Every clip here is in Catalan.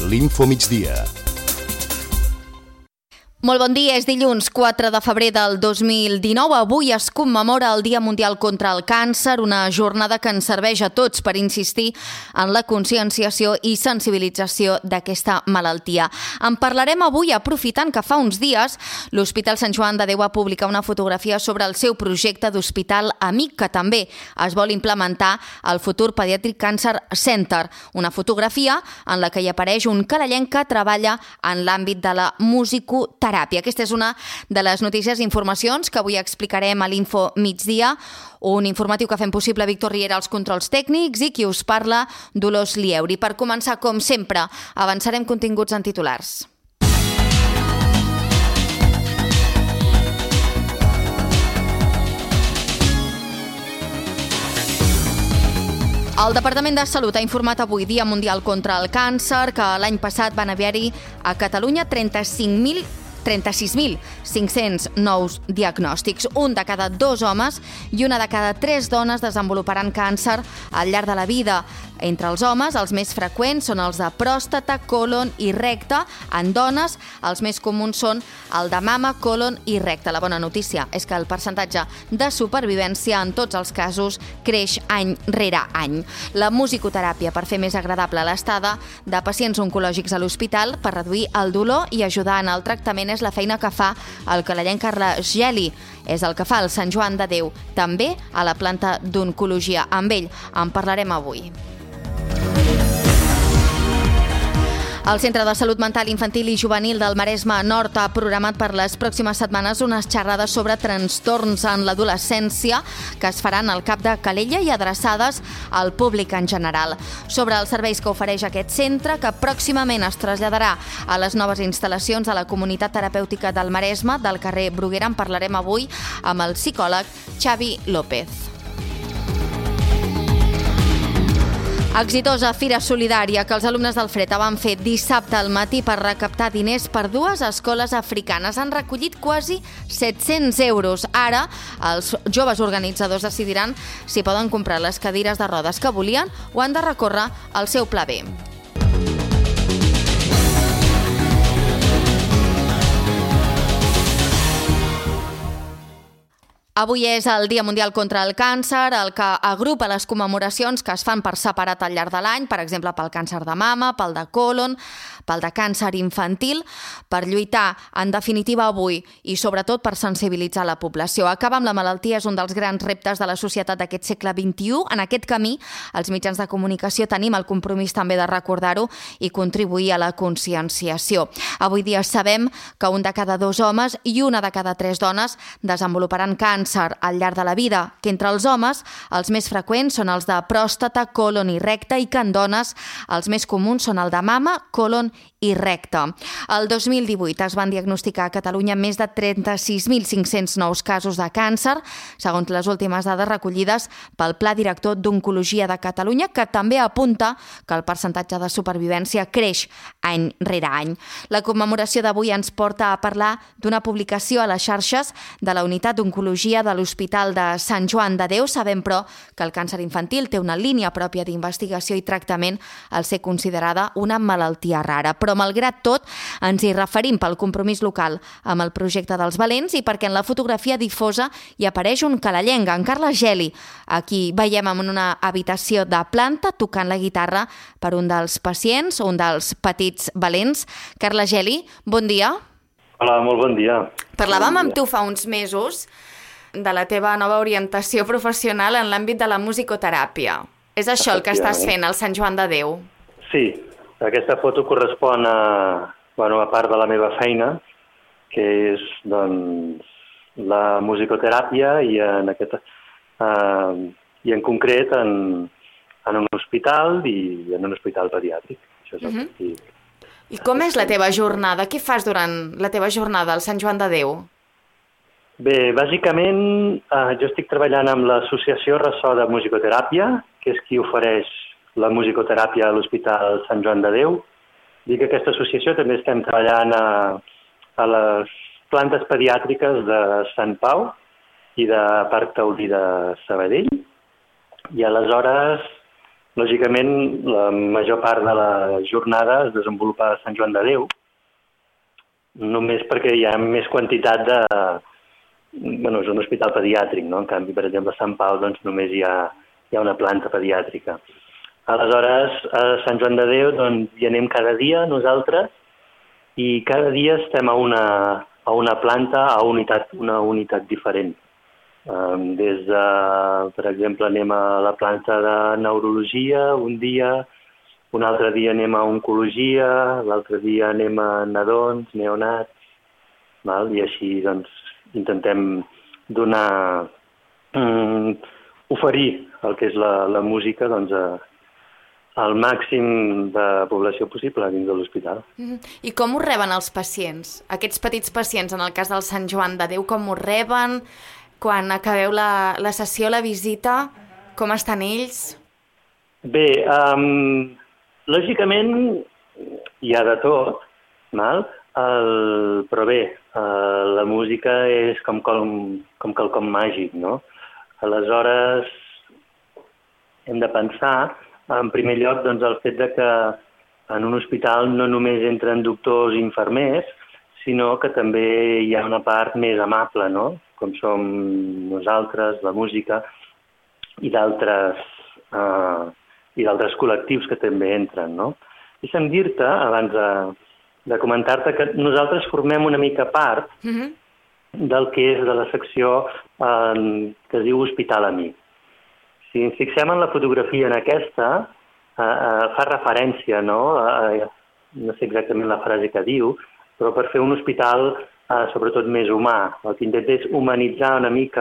l'Infomigdia. Molt bon dia, és dilluns 4 de febrer del 2019. Avui es commemora el Dia Mundial contra el Càncer, una jornada que ens serveix a tots per insistir en la conscienciació i sensibilització d'aquesta malaltia. En parlarem avui aprofitant que fa uns dies l'Hospital Sant Joan de Déu va publicar una fotografia sobre el seu projecte d'hospital amic, que també es vol implementar al futur Pediatric Cancer Center. Una fotografia en la que hi apareix un carallenc que treballa en l'àmbit de la musicoteràpia. Aquesta és una de les notícies i informacions que avui explicarem a l'Info Migdia, un informatiu que fem possible Víctor Riera als controls tècnics i qui us parla, Dolors Lieuri. Per començar, com sempre, avançarem continguts en titulars. El Departament de Salut ha informat avui, Dia Mundial contra el Càncer, que l'any passat van haver-hi a Catalunya 36.500 nous diagnòstics. Un de cada 2 homes i una de cada 3 dones desenvoluparan càncer al llarg de la vida. Entre els homes, els més freqüents són els de pròstata, còlon i recte. En dones, els més comuns són el de mama, còlon i recte. La bona notícia és que el percentatge de supervivència en tots els casos creix any rere any. La musicoteràpia per fer més agradable l'estada de pacients oncològics a l'hospital, per reduir el dolor i ajudar en el tractament, és la feina que fa el carallenc Carles Geli. És el que fa el Sant Joan de Déu, també a la planta d'oncologia. Amb ell en parlarem avui. El Centre de Salut Mental Infantil i Juvenil del Maresme Nord ha programat per les pròximes setmanes unes xerrades sobre trastorns en l'adolescència que es faran al Cap de Calella i adreçades al públic en general. Sobre els serveis que ofereix aquest centre, que pròximament es traslladarà a les noves instal·lacions a la comunitat terapèutica del Maresme, del carrer Bruguera, en parlarem avui amb el psicòleg Xavi López. Exitosa fira solidària que els alumnes del FRETA van fer dissabte al matí per recaptar diners per 2 escoles africanes. Han recollit quasi 700 euros. Ara, els joves organitzadors decidiran si poden comprar les cadires de rodes que volien o han de recórrer al seu pla B. Avui és el Dia Mundial contra el Càncer, el que agrupa les commemoracions que es fan per separat al llarg de l'any, per exemple, pel càncer de mama, pel de còlon, pel de càncer infantil, per lluitar, en definitiva, avui i sobretot per sensibilitzar la població. Acabar amb la malaltia és un dels grans reptes de la societat d'aquest segle XXI. En aquest camí, els mitjans de comunicació tenim el compromís també de recordar-ho i contribuir a la conscienciació. Avui dia sabem que un de cada 2 homes i una de cada 3 dones desenvoluparan càncer al llarg de la vida, que entre els homes els més freqüents són els de pròstata, còlon i recte i que en dones els més comuns són el de mama, còlon i recte. El 2018 es van diagnosticar a Catalunya més de 36.500 nous casos de càncer, segons les últimes dades recollides pel Pla Director d'Oncologia de Catalunya, que també apunta que el percentatge de supervivència creix any rere any. La commemoració d'avui ens porta a parlar d'una publicació a les xarxes de la Unitat d'Oncologia de l'Hospital de Sant Joan de Déu. Sabem, però, que el càncer infantil té una línia pròpia d'investigació i tractament al ser considerada una malaltia rara. Però, malgrat tot, ens hi referim pel compromís local amb el projecte dels Valents i perquè en la fotografia difosa hi apareix un carallenc, en Carles Geli. Aquí veiem en una habitació de planta tocant la guitarra per un dels pacients, un dels petits valents. Carles Geli, bon dia. Hola, molt bon dia. Parlàvem amb tu fa uns mesos de la teva nova orientació professional en l'àmbit de la musicoteràpia. És això el que estàs fent al Sant Joan de Déu? Sí, aquesta foto correspon a part de la meva feina, que és doncs, la musicoteràpia i en concret en un hospital i en un hospital pediàtric. Això és el que I com és la teva jornada? Què fas durant la teva jornada al Sant Joan de Déu? Bé, bàsicament jo estic treballant amb l'associació Ressò de Musicoteràpia, que és qui ofereix la musicoteràpia a l'Hospital Sant Joan de Déu. Dic que aquesta associació també estem treballant a les plantes pediàtriques de Sant Pau i de Parc Taulí de Sabadell. I aleshores Lògicament, la major part de la jornada es desenvolupa a Sant Joan de Déu, només perquè hi ha més quantitat de... Bueno, és un hospital pediàtric, no? En canvi, per exemple, a Sant Pau doncs, només hi ha una planta pediàtrica. Aleshores, a Sant Joan de Déu doncs, hi anem cada dia nosaltres i cada dia estem a una planta, a una unitat diferent. Des de, per exemple, anem a la planta de neurologia un dia, un altre dia anem a oncologia, l'altre dia anem a nadons, neonats, val? I així doncs, intentem donar, oferir el que és la música doncs, al màxim de població possible dins de l'hospital. I com ho reben els pacients? Aquests petits pacients, en el cas del Sant Joan de Déu, com ho reben? Quan acabeu la sessió, la visita, com estan ells? Bé, lògicament hi ha de tot, val? Però bé, la música és com quelcom màgic, no? Aleshores, hem de pensar, en primer lloc, doncs, el fet de que en un hospital no només entren doctors i infermers, sinó que també hi ha una part més amable, no? Com som nosaltres, la música, i d'altres col·lectius que també entren, no? Deixa'm dir-te, abans de comentar-te, que nosaltres formem una mica part del que és de la secció que es diu Hospital Amic. Si ens fixem en la fotografia en aquesta, fa referència, no? No sé exactament la frase que diu, però per fer un hospital sobretot més humà. El que intenta és humanitzar una mica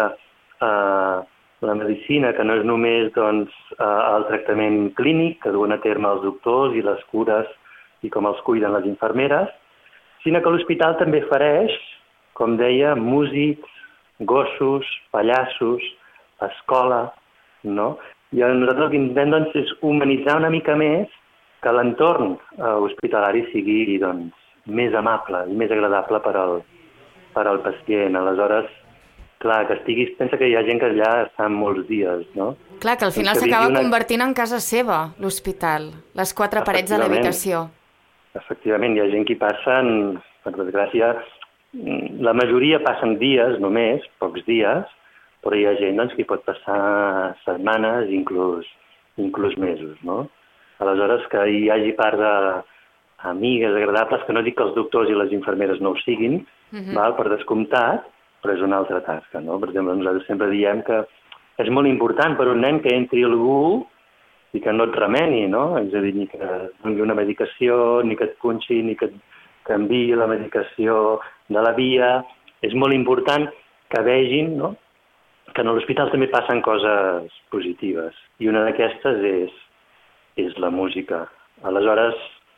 la medicina, que no és només doncs, el tractament clínic que duen a terme els doctors i les cures i com els cuiden les infermeres, sinó que l'hospital també ofereix, com deia, músics, gossos, pallassos, escola, no? I nosaltres el que intentem doncs, és humanitzar una mica més que l'entorn hospitalari sigui doncs, més amable i més agradable per al pacient. Aleshores, clar, pensa que hi ha gent que allà està molts dies, no? Clar, que al final s'acaba convertint en casa seva, l'hospital, les 4 parets de l'habitació. Efectivament, hi ha gent que passen, per desgràcia, la majoria passen dies només, pocs dies, però hi ha gent doncs, que hi pot passar setmanes, inclús mesos, no? Aleshores, que hi hagi part d'amigues agradables, que no dic que els doctors i les infermeres no ho siguin, val, per descomptat, però és una altra tasca, no? Per exemple, nosaltres sempre diem que és molt important per un nen que entri algú i que no et remeni, no? És a dir, ni que et doni una medicació, ni que et punxi, ni que et canviï la medicació de la via. És molt important que vegin, no?, que en l'hospital també passen coses positives. I una d'aquestes és la música. Aleshores,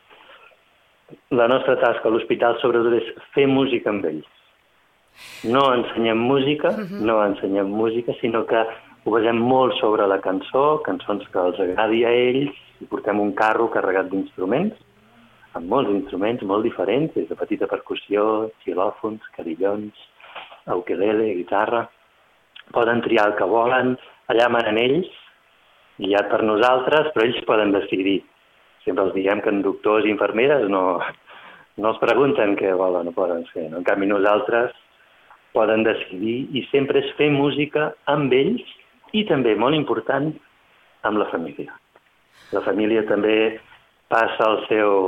la nostra tasca a l'hospital sobretot és fer música amb ells. No ensenyem música, sinó que ho basem molt sobre la cançó, cançons que els agradi a ells, i portem un carro carregat d'instruments, amb molts instruments molt diferents, des de petita percussió, xilòfons, carillons, ukelele, guitarra. Poden triar el que volen, allà manen ells, guiat per nosaltres, però ells poden decidir. Sempre els diem que en doctors i infermeres no els pregunten què volen o poden fer. No? En canvi, nosaltres poden decidir i sempre és fer música amb ells i també, molt important, amb la família. La família també passa el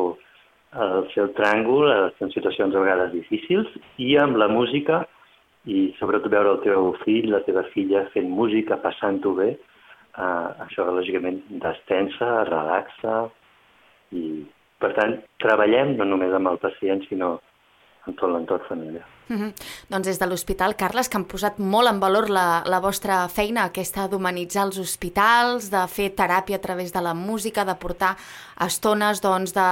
seu tràngol en situacions a vegades difícils i amb la música i sobretot veure el teu fill, la teva filla fent música, passant-ho bé, això lògicament destensa, relaxa i, per tant, treballem no només amb el pacient, sinó amb tot l'entorn familiar. Doncs des de l'Hospital Carles, que han posat molt en valor la vostra feina, aquesta d'humanitzar els hospitals, de fer teràpia a través de la música, de portar estones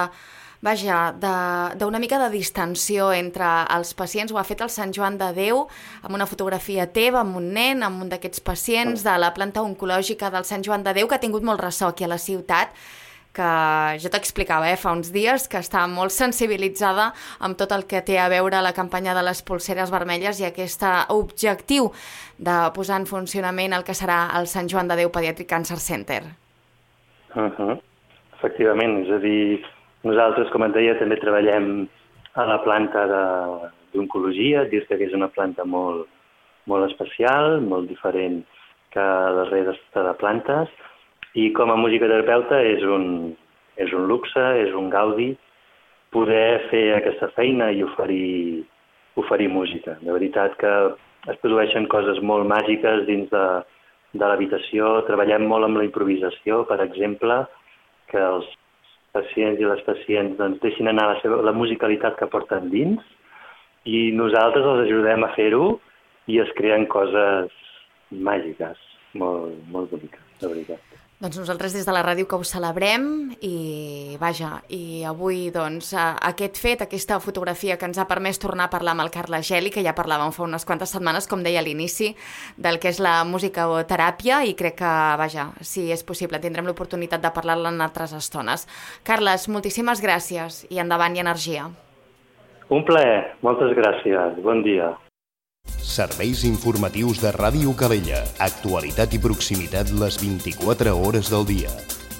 d'una mica de distensió entre els pacients. Ho ha fet el Sant Joan de Déu amb una fotografia teva, amb un nen, amb un d'aquests pacients de la planta oncològica del Sant Joan de Déu, que ha tingut molt ressò aquí a la ciutat, que jo t'explicava fa uns dies que està molt sensibilitzada amb tot el que té a veure la campanya de les polseres vermelles i aquest objectiu de posar en funcionament el que serà el Sant Joan de Déu Pediatric Cancer Center. Efectivament, és a dir, nosaltres, com et deia, també treballem a la planta d'oncologia, dir-te que és una planta molt, molt especial, molt diferent que la resta de plantes, i com a musicoterapeuta és un luxe, és un gaudi poder fer aquesta feina i oferir música. De veritat que es produeixen coses molt màgiques dins de l'habitació. Treballem molt amb la improvisació, per exemple, que els pacients i les pacients doncs, deixin anar la musicalitat que porten dins i nosaltres els ajudem a fer-ho i es creen coses màgiques, molt, molt boniques, de veritat. Doncs nosaltres des de la ràdio que ho celebrem i avui doncs aquest fet, aquesta fotografia que ens ha permès tornar a parlar amb el Carles Geli, que ja parlàvem fa unes quantes setmanes, com deia a l'inici, del que és la musicoteràpia i crec que, si és possible, tindrem l'oportunitat de parlar-la en altres estones. Carles, moltíssimes gràcies i endavant i energia. Un plaer, moltes gràcies, bon dia. Serveis informatius de Ràdio Calella. Actualitat i proximitat les 24 hores del dia.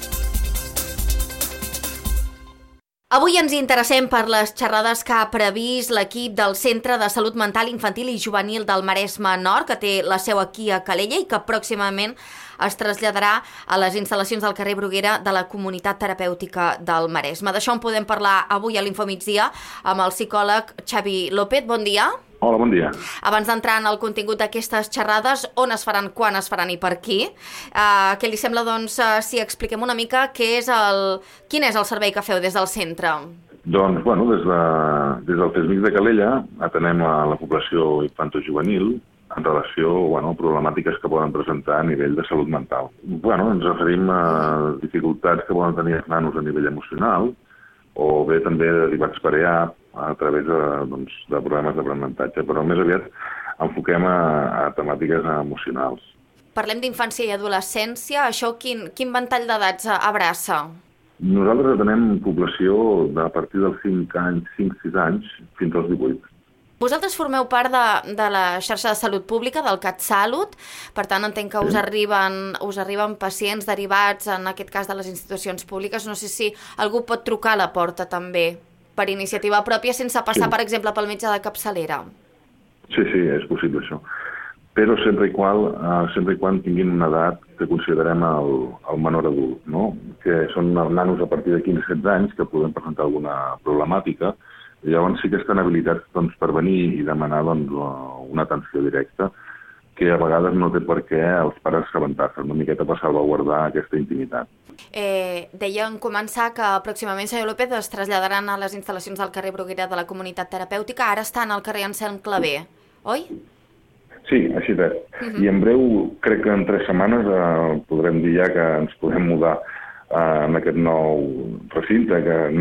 Avui ens interessem per les xerrades que ha previst l'equip del Centre de Salut Mental Infantil i Juvenil del Maresme Nord, que té la seu aquí a Calella i que pròximament es traslladarà a les instal·lacions del carrer Bruguera de la Comunitat Terapèutica del Maresme. D'això en podem parlar avui a l'Infomigdia amb el psicòleg Xavi López. Bon dia. Hola, bon dia. Abans d'entrar en el contingut d'aquestes xerrades, on es faran, quan es faran i per qui, què li sembla, doncs, si expliquem una mica quin és el servei que feu des del centre? Doncs, des del CESMIC de Calella atenem a la població infantojuvenil en relació a problemàtiques que poden presentar a nivell de salut mental. Ens referim a dificultats que poden tenir els nanos a nivell emocional o bé també derivats per EAP, a través de problemes d'aprenentatge, però més aviat enfoquem a temàtiques emocionals. Parlem d'infància i adolescència, això quin ventall d'edats abraça? Nosaltres atenem població a partir dels 5-6 anys fins als 18. Vosaltres formeu part de la xarxa de salut pública, del CatSalut, per tant entenc que us arriben pacients derivats, en aquest cas de les institucions públiques. No sé si algú pot trucar a la porta també, per iniciativa pròpia, sense passar, per exemple, pel metge de capçalera. Sí, és possible això. Però sempre i quan tinguin una edat que considerem el menor adult, no? Que són nanos a partir de 15-16 anys que poden presentar alguna problemàtica. Llavors sí que estan habilitats per venir i demanar una atenció directa, que a vegades no té per què els pares assabentar-se, una miqueta per salvaguardar aquesta intimitat. Deia en començar que pròximament, senyor López, es traslladaran a les instal·lacions del carrer Bruguera de la Comunitat Terapèutica. Ara estan al carrer Anselm Clavé, oi? Sí, així és. I en breu, crec que en 3 setmanes podrem dir ja que ens podem mudar en aquest nou recinte,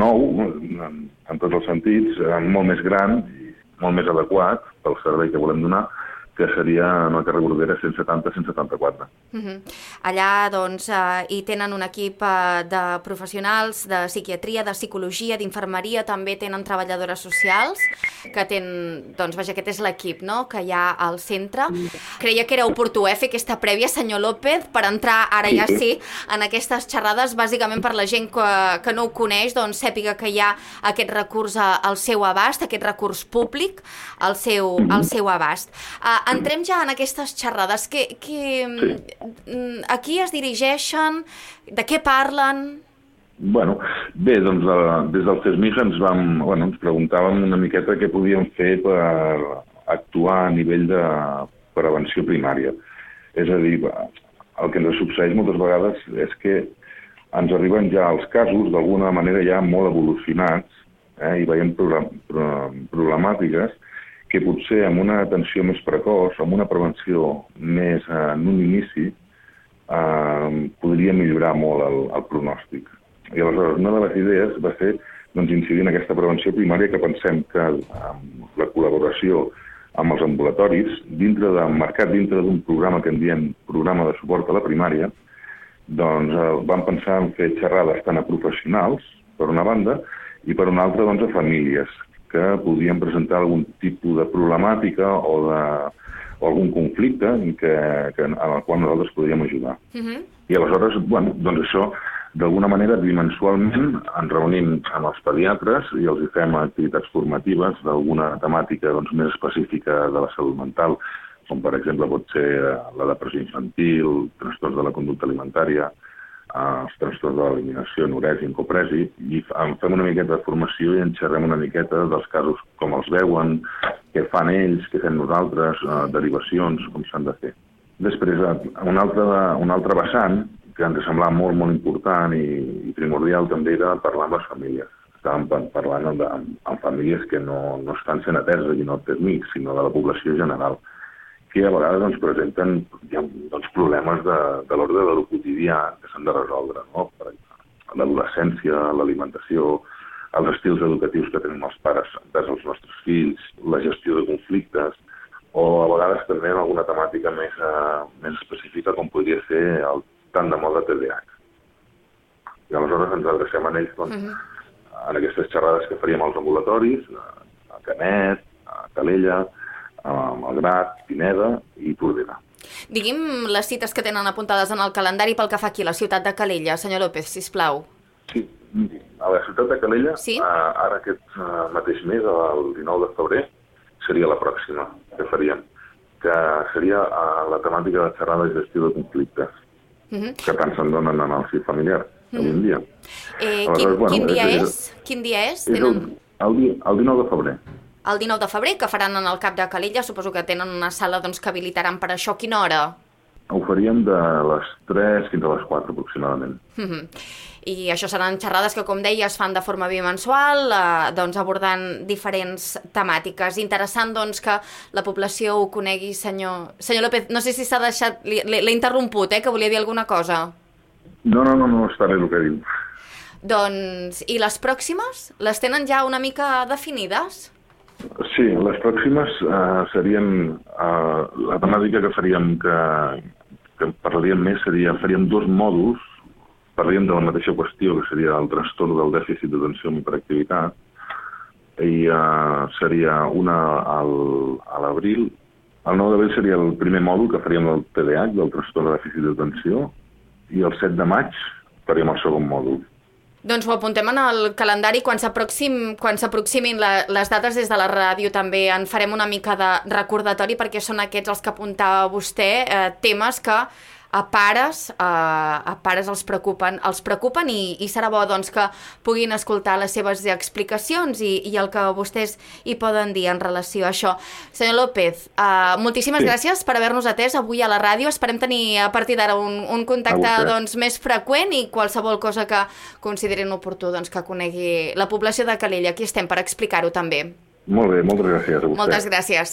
en tots els sentits, molt més gran i molt més adequat pel servei que volem donar, que seria en el carrer Bruguera 170-174. Allà, doncs, hi tenen un equip de professionals de psiquiatria, de psicologia, d'infermeria, també tenen treballadores socials, que aquest és l'equip, no?, que hi ha al centre. Creia que era oportú fer aquesta prèvia, senyor López, per entrar ara ja sí en aquestes xerrades, bàsicament per la gent que no ho coneix, doncs sàpiga que hi ha aquest recurs al seu abast, aquest recurs públic al seu abast. Entrem ja en aquestes xerrades. A qui es dirigeixen? De què parlen? Bé, doncs des del CESMIC ens preguntàvem una miqueta què podíem fer per actuar a nivell de prevenció primària. És a dir, el que ens succeeix moltes vegades és que ens arriben ja els casos d'alguna manera ja molt evolucionats i veiem problemàtiques que potser amb una atenció més precoç, amb una prevenció més en un inici, podria millorar molt el pronòstic. I aleshores una de les idees va ser incidir en aquesta prevenció primària, que pensem que amb la col·laboració amb els ambulatoris, marcat dintre d'un programa que en diem programa de suport a la primària, doncs vam pensar en fer xerrades tant a professionals, per una banda, i per una altra a famílies, que podien presentar algun tipus de problemàtica o algun conflicte en el qual nosaltres podríem ajudar. I aleshores, això D'alguna manera, bimensualment, ens reunim amb els pediatres i els fem activitats formatives d'alguna temàtica més específica de la salut mental, com per exemple pot ser la depressió infantil, trastorns de la conducta alimentària, els trastorns de l'eliminació, anorèsia, encopresi, i fem una miqueta de formació i en xerrem una miqueta dels casos, com els veuen, què fan ells, què fem nosaltres, derivacions, com s'han de fer. Després, un altre vessant que ens semblava molt, molt important i primordial també era parlar amb les famílies. Estàvem parlant amb famílies que no estan sent ateses aquí no TESMIC, sinó de la població general, que a vegades presenten problemes de l'ordre de lo quotidià que s'han de resoldre, no? Per exemple, l'adolescència, l'alimentació, els estils educatius que tenim els pares envers els nostres fills, la gestió de conflictes, o a vegades també alguna temàtica més específica com podria ser el tant de moda TDAH. I aleshores ens adrecem a ells en aquestes xerrades que faríem als ambulatoris, a Canet, a Calella, a Malgrat, Pineda i Tordera. Digui'm les cites que tenen apuntades en el calendari pel que fa aquí a la ciutat de Calella, senyor López, sisplau. Sí, a la ciutat de Calella, ara aquest mateix mes, el 19 de febrer, seria la pròxima que faríem, que seria la temàtica de xerrada de gestió de conflictes, que tant se'n donen en el si familiar avui en dia. Quin dia és? Quin dia és? El 19 de febrer. El 19 de febrer, que faran en el CAP de Calella, suposo que tenen una sala que habilitaran per això. Quina hora? Ho faríem de les 3 fins a les 4 aproximadament. I això seran xerrades que, com deia, es fan de forma bimensual, abordant diferents temàtiques. Interessant, que la població ho conegui, senyor López. No sé si s'ha deixat... L'he interromput, que volia dir alguna cosa. No, està bé el que diu. I les pròximes? Les tenen ja una mica definides? Sí, les pròximes serien... La temàtica que faríem, que parlaríem més, faríem 2 mòduls, parlaríem de la mateixa qüestió, que seria el trastorn del dèficit d'atenció amb hiperactivitat, i seria una a l'abril. El 9 d'abril seria el primer mòdul que faríem del TDAH, del trastorn de dèficit d'atenció, i el 7 de maig faríem el segon mòdul. Doncs ho apuntem en el calendari. Quan s'aproximin les dates des de la ràdio també en farem una mica de recordatori, perquè són aquests els que apuntava vostè, temes que a pares els preocupen i serà bo que puguin escoltar les seves explicacions i el que vostès hi poden dir en relació a això. Senyor López, moltíssimes gràcies per haver-nos atès avui a la ràdio. Esperem tenir a partir d'ara un contacte més freqüent i qualsevol cosa que considerin oportú que conegui la població de Calella. Aquí estem per explicar-ho també. Molt bé, moltes gràcies a vostè. Moltes gràcies.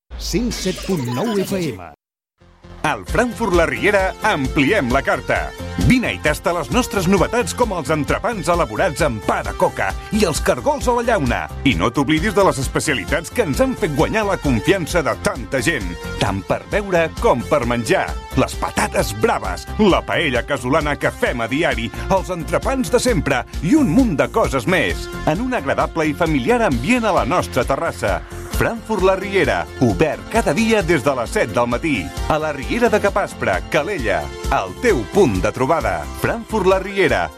107.9 FM. Al Frankfurt La Riera ampliem la carta. Vine i tasta les nostres novetats com els entrepans elaborats amb pa de coca i els cargols a la llauna. I no t'oblidis de les especialitats que ens han fet guanyar la confiança de tanta gent, tant per beure com per menjar. Les patates braves, la paella casolana que fem a diari, els entrepans de sempre i un munt de coses més. En un agradable i familiar ambient a la nostra terrassa. Frankfurt La Riera, obert cada dia des de les 7 del matí. A la Riera de Capaspre, Calella, el teu punt de trobada. Frankfurt La Riera.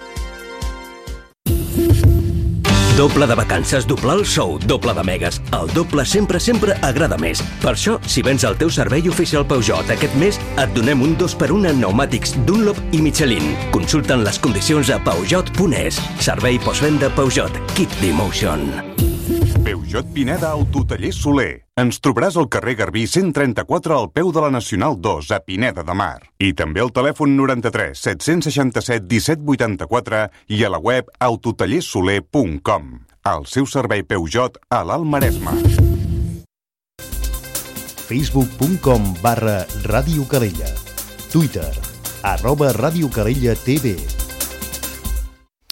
Doble de vacances, doble el sou, doble de megas. El doble sempre agrada més. Per això, si vens al teu servei oficial Peugeot aquest mes, et donem un 2x1 en pneumàtics Dunlop i Michelin. Consulta'n les condicions a peugeot.es. Servei postvenda Peugeot. Keep the emotion. Peugeot Pineda Autotaller Soler. Ens trobaràs al carrer Garbí 134 al peu de la Nacional 2 a Pineda de Mar. I també al telèfon 93 767 1784 i a la web autotallersoler.com. El seu servei Peugeot a l'Alt Maresme. Facebook.com/Ràdio Calella. Twitter @Ràdio Calella TV.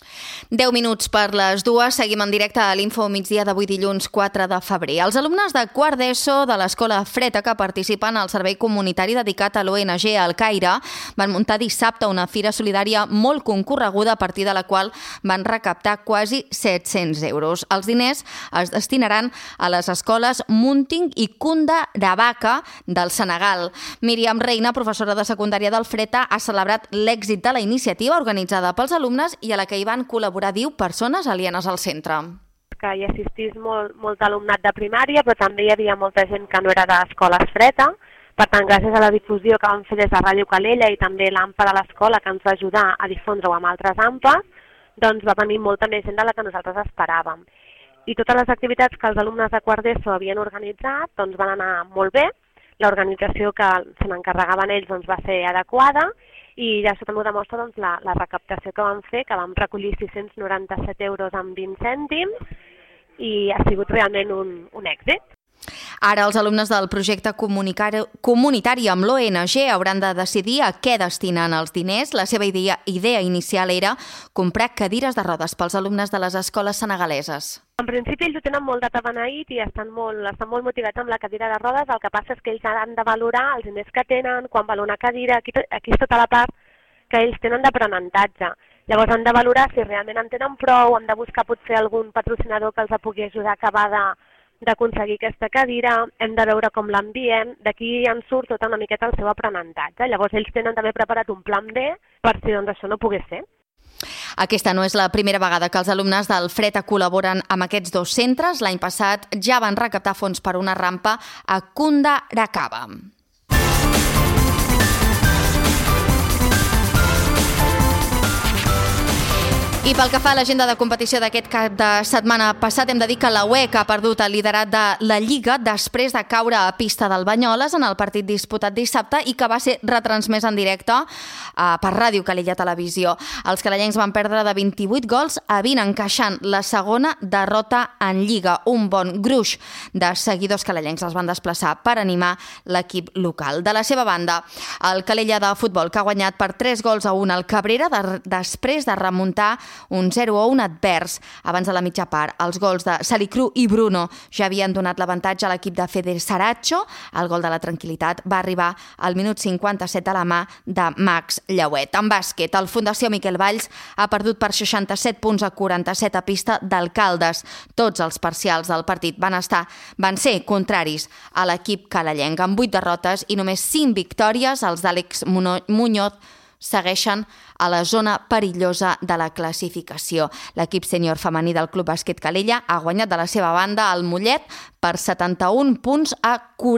10 minuts per les 2, seguim en directe a l'Info migdia d'avui dilluns 4 de febrer. Els alumnes de quart d'ESO de l'Escola Freta que participen al servei comunitari dedicat a l'ONG al Caire van muntar dissabte una fira solidària molt concorreguda a partir de la qual van recaptar quasi 700 euros. Els diners es destinaran a les escoles Munting i Kunda Rabaka del Senegal. Míriam Reina, professora de secundària del Freta, ha celebrat l'èxit de la iniciativa organitzada pels alumnes i a la que hi van col·laborar, diu, persones alienes al centre. Que hi assistís molt alumnat de primària, però també hi havia molta gent que no era d'escoles Freta. Per tant, gràcies a la difusió que vam fer des de Ràdio Calella i també l'AMPA de l'escola, que ens va ajudar a difondre-ho amb altres AMPAs, doncs va venir molta més gent de la que nosaltres esperàvem. I totes les activitats que els alumnes de quart d'ESO havien organitzat doncs van anar molt bé. L'organització que se n'encarregaven ells doncs, va ser adequada, i ja això també ho demostra doncs, la recaptació que vam fer, que vam recollir 697 euros amb 20 cèntims i ha sigut realment un èxit. Ara els alumnes del projecte comunitari amb l'ONG hauran de decidir a què destinen els diners. La seva idea inicial era comprar cadires de rodes pels alumnes de les escoles senegaleses. En principi ells ho tenen molt d'atabeneït i estan molt motivats amb la cadira de rodes. El que passa és que ells han de valorar els diners que tenen, quan val una cadira, aquí és tota la part que ells tenen d'aprenentatge. Llavors han de valorar si realment en tenen prou, han de buscar potser algun patrocinador que els pugui ajudar a acabar d'aconseguir aquesta cadira, hem de veure com l'enviem, d'aquí en surt tota una miqueta el seu aprenentatge. Llavors ells tenen també preparat un plan B per si doncs, això no pogués ser. Aquesta no és la primera vegada que els alumnes del Freta col·laboren amb aquests dos centres. L'any passat ja van recaptar fons per una rampa a Kunda Rabaka. I pel que fa a l'agenda de competició d'aquest cap de setmana passat, hem de dir que la UEC ha perdut el liderat de la Lliga després de caure a pista del Banyoles en el partit disputat dissabte i que va ser retransmès en directe per Ràdio Calella Televisió. Els calellencs van perdre de 28 gols a 20, encaixant la segona derrota en Lliga. Un bon gruix de seguidors calellencs els van desplaçar per animar l'equip local. De la seva banda, el Calella de futbol, que ha guanyat per 3-1 al Cabrera després de remuntar un 0-1 advers. Abans de la mitja part, els gols de Salicru i Bruno ja havien donat l'avantatge a l'equip de Fede Saracho. El gol de la tranquil·litat va arribar al minut 57 de la mà de Max Llauet. En bàsquet, el Fundació Miquel Valls ha perdut per 67 punts a 47 a pista d'Alcaldes. Tots els parcials del partit van ser contraris a l'equip calellenc. Amb 8 derrotes i només 5 victòries, els d'Àlex Muñoz segueixen a la zona perillosa de la classificació. L'equip sènior femení del Club Bàsquet Calella ha guanyat de la seva banda el Mollet per 71 punts a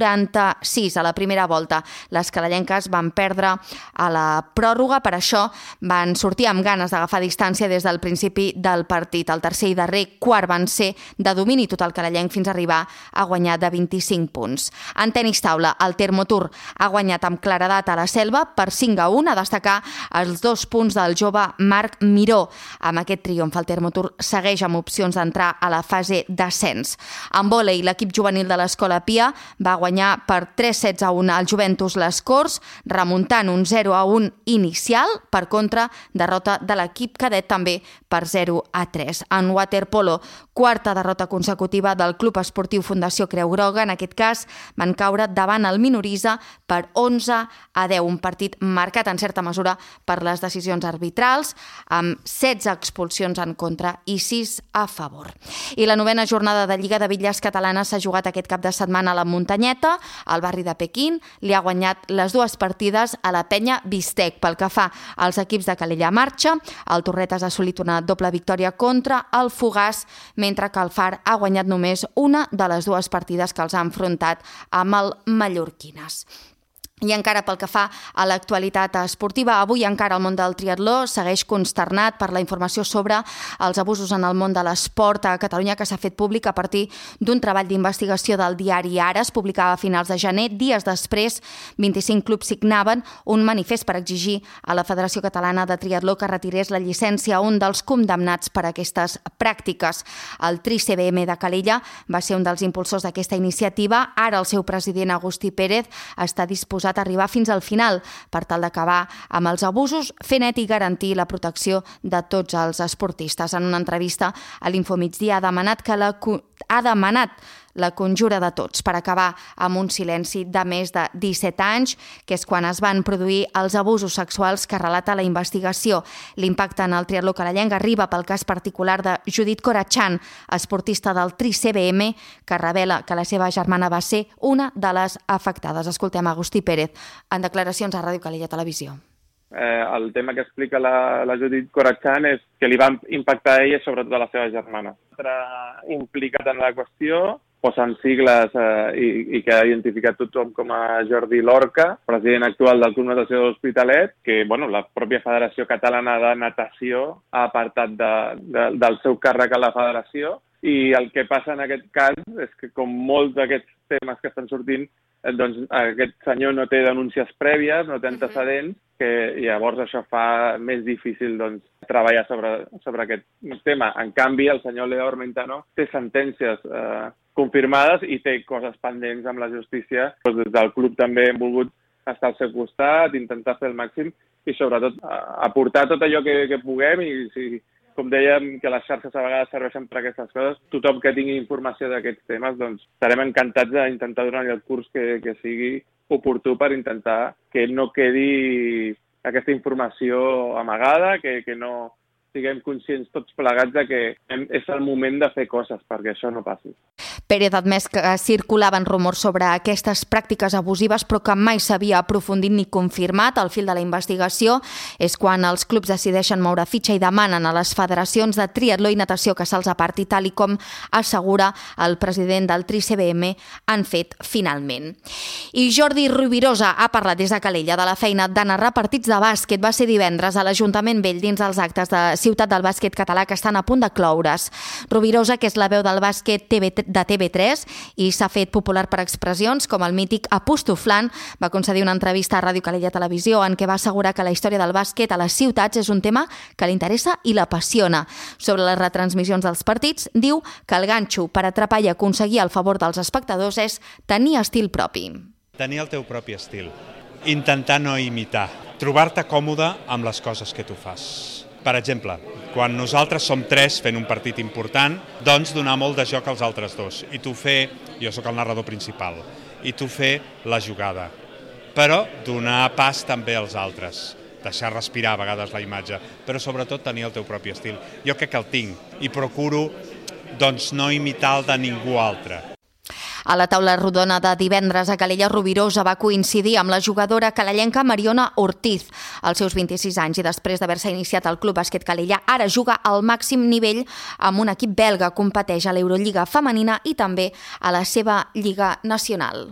46 a la primera volta. Les calellenques van perdre a la pròrroga, per això van sortir amb ganes d'agafar distància des del principi del partit. El tercer i darrer quart van ser de domini total calellenc fins a arribar a guanyar de 25 punts. En tenis taula, el Termotur ha guanyat amb claredat a la Selva per 5-1, a destacar els 2 punts del jove Marc Miró. Amb aquest triomf, el Termotur segueix amb opcions d'entrar a la fase d'ascens. En vòlei, l'equip juvenil de l'Escola Pia va guanyar per 3-1 al Juventus Les Corts, remuntant un 0-1 inicial. Per contra, derrota de l'equip cadet també per 0-3. En waterpolo, quarta derrota consecutiva del Club Esportiu Fundació Creu Groga. En aquest cas, van caure davant el Minorisa per 11-10, un partit marcat en certa mesura per les decisions arbitrals, amb 16 expulsions en contra i 6 a favor. I la novena jornada de Lliga de Bitlles Catalana s'ha jugat aquest cap de setmana a la Muntanyeta. El barri de Pequín li ha guanyat les 2 partides a la Penya Bistec. Pel que fa als equips de Calella Marxa, el Torretes ha assolit una doble victòria contra el Fogàs, mentre que el Far ha guanyat només una de les 2 partides que els ha enfrontat amb el Mallorquines. I encara pel que fa a l'actualitat esportiva, avui encara el món del triatló segueix consternat per la informació sobre els abusos en el món de l'esport a Catalunya que s'ha fet públic a partir d'un treball d'investigació del diari Ara. Es publicava a finals de gener. Dies després, 25 clubs signaven un manifest per exigir a la Federació Catalana de Triatló que retirés la llicència a un dels condemnats per aquestes pràctiques. El TRI-CBM de Calella va ser un dels impulsors d'aquesta iniciativa. Ara el seu president, Agustí Pérez, està disposat disposat a arribar fins al final per tal d'acabar amb els abusos, fer net i garantir la protecció de tots els esportistes. En una entrevista a l'Infomigdia ha demanat la conjura de tots per acabar amb un silenci de més de 17 anys, que és quan es van produir els abusos sexuals que relata la investigació. L'impacte en el triatló calellenc arriba pel cas particular de Judit Corachán, esportista del Tri-CBM, que revela que la seva germana va ser una de les afectades. Escoltem Agustí Pérez en declaracions a Ràdio Calella Televisió. El tema que explica la Judit Corachán és que li va impactar a ella i sobretot a la seva germana. Implicat en la qüestió, posen sigles i que ha identificat tothom com a Jordi Lorca, president actual del Club Natació de l'Hospitalet, que la pròpia Federació Catalana de Natació ha apartat del seu càrrec a la federació, i el que passa en aquest cas és que, com molts d'aquests temes que estan sortint, doncs aquest senyor no té denúncies prèvies, no té antecedents, que llavors això fa més difícil treballar sobre aquest tema. En canvi, el senyor Leo Armentano té sentències confirmades i té coses pendents amb la justícia. Des del club també hem volgut estar al seu costat, intentar fer el màxim i sobretot aportar tot allò que puguem, i si, com dèiem, que les xarxes a vegades serveixen per aquestes coses, tothom que tingui informació d'aquests temes, doncs estarem encantats d'intentar donar el curs que sigui oportú per intentar que no quedi aquesta informació amagada, que no siguem conscients tots plegats de que és el moment de fer coses perquè això no passi. Pérez ha admès que circulaven rumors sobre aquestes pràctiques abusives, però que mai s'havia aprofundit ni confirmat. El fil de la investigació és quan els clubs decideixen moure fitxa i demanen a les federacions de triatló i natació que se'ls aparti, tal i com assegura el president del Tri-CBM han fet finalment. I Jordi Rovirosa ha parlat des de Calella de la feina de narrar partits de bàsquet. Va ser divendres a l'Ajuntament Vell dins els actes de Ciutat del Bàsquet Català que estan a punt de cloure's. Rovirosa, que és la veu del bàsquet de TV3 i s'ha fet popular per expressions com el mític Apostoflant, va concedir una entrevista a Ràdio Calella Televisió en què va assegurar que la història del bàsquet a les ciutats és un tema que li interessa i l'apassiona. Sobre les retransmissions dels partits, diu que el ganxo per atrapar i aconseguir el favor dels espectadors és tenir estil propi. Tenir el teu propi estil. Intentar no imitar. Trobar-te còmode amb les coses que tu fas. Per exemple, quan nosaltres som 3 fent un partit important, doncs donar molt de joc als altres 2. I tu jo sóc el narrador principal, i tu fer la jugada. Però donar pas també als altres, deixar respirar a vegades la imatge, però sobretot tenir el teu propi estil. Jo crec que el tinc i procuro no imitar el de ningú altre. A la taula rodona de divendres a Calella, Rovirosa va coincidir amb la jugadora calellenca Mariona Ortiz. Als seus 26 anys i després d'haver-se iniciat al Club Bàsquet Calella, ara juga al màxim nivell amb un equip belga, competeix a l'Eurolliga femenina i també a la seva Lliga Nacional.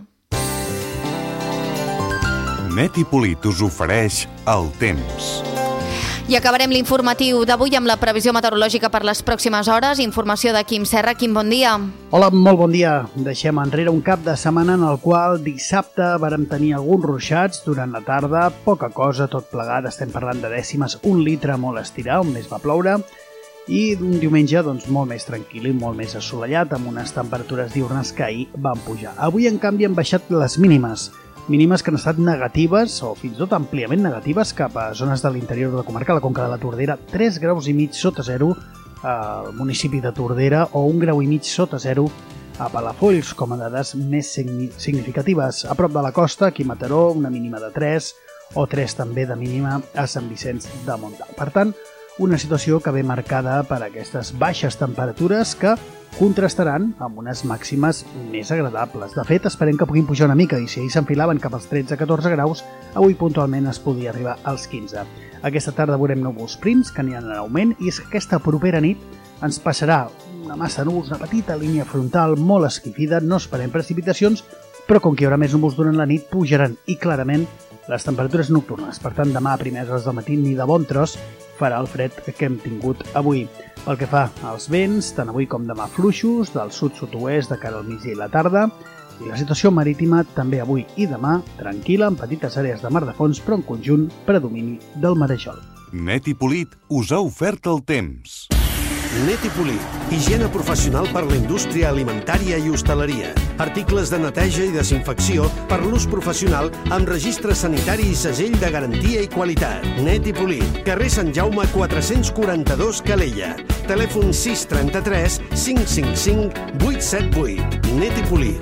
Net i Polit us ofereix el temps. I acabarem l'informatiu d'avui amb la previsió meteorològica per les pròximes hores. Informació de Quim Serra. Quim, bon dia. Hola, molt bon dia. Deixem enrere un cap de setmana en el qual dissabte vàrem tenir alguns ruixats durant la tarda, poca cosa, tot plegat, estem parlant de dècimes, 1 litre molt estirar, on més va ploure, i un diumenge molt més tranquil i molt més assolellat, amb unes temperatures diurnes que ahir van pujar. Avui, en canvi, han baixat les mínimes que han estat negatives o fins i tot àmpliament negatives cap a zones de l'interior de la comarca, la Conca de la Tordera, 3,5 graus sota zero al municipi de Tordera o 1,5 graus sota zero a Palafolls, com a dades més significatives. A prop de la costa, aquí a Mataró, una mínima de 3 o 3 també de mínima a Sant Vicenç de Montalt. Per tant, una situació que ve marcada per aquestes baixes temperatures que contrastaran amb unes màximes més agradables. De fet, esperem que puguin pujar una mica i si ahir s'enfilaven cap als 13-14 graus, avui puntualment es podria arribar als 15. Aquesta tarda veurem núvols prims que aniran en augment i és que aquesta propera nit ens passarà una massa de núvols, una petita línia frontal molt esquifida, no esperem precipitacions, però com que hi haurà més núvols durant la nit, pujaran i clarament les temperatures nocturnes. Per tant, demà a primeres hores del matí ni de bon tros farà el fred que hem tingut avui. Pel que fa als vents, tant avui com demà fluixos, del sud-sud-oest de cara al migdia i la tarda, i la situació marítima també avui i demà tranquil·la en petites àrees de mar de fons, però en conjunt predomini del marejol. Net i Polit us ha ofert el temps. Net i Polir. Higiene professional per la indústria alimentària i hostaleria. Articles de neteja i desinfecció per l'ús professional amb registre sanitari i segell de garantia i qualitat. Net i Polir. Carrer Sant Jaume 442, Calella. Telèfon 633 555 878. Net i Polir.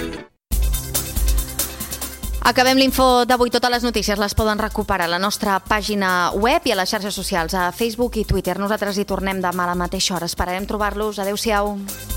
Acabem l'info d'avui. Totes les notícies les poden recuperar a la nostra pàgina web i a les xarxes socials, a Facebook i Twitter. Nosaltres hi tornem demà a la mateixa hora. Esperarem trobar-los. Adéu-siau.